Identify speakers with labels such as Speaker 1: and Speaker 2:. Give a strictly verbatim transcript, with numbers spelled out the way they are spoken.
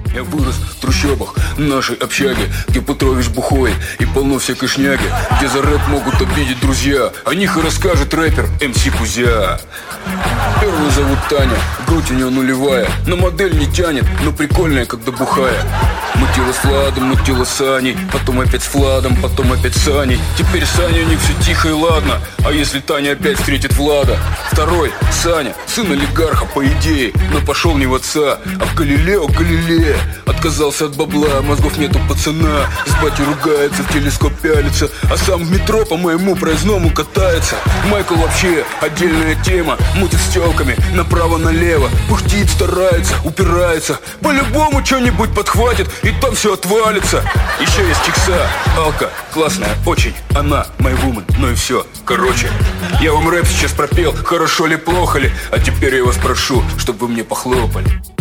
Speaker 1: Я вырос в трущобах нашей общаги, где Петрович бухой и полно всякой шняги, где за рэп могут обидеть друзья. О них и расскажет рэпер эм си Кузя. Первую зовут Таня, грудь у нее нулевая, на модель не тянет, но прикольная, когда бухая. Мутила с Владом, мутила с Аней, потом опять с Владом, потом опять с Аней. Теперь с Аней у них все тихо и ладно. А если Таня опять встретит Влада? Второй, Саня, сын олигарха по идее, но пошел не в отца, а в Галилео Галилея. Отказался от бабла, мозгов нету пацана, с батей ругается, в телескоп пялится, а сам в метро по моему проездному катается. Майкл вообще отдельная тема, мутит с телками направо-налево, пыхтит, старается, упирается, по-любому что-нибудь подхватит, и там все отвалится. Еще есть Чикса, Алка, классная очень, она my woman, ну и все. Короче, я вам рэп сейчас пропел, хорошо ли, плохо ли, а теперь я вас прошу, чтобы вы мне похлопали.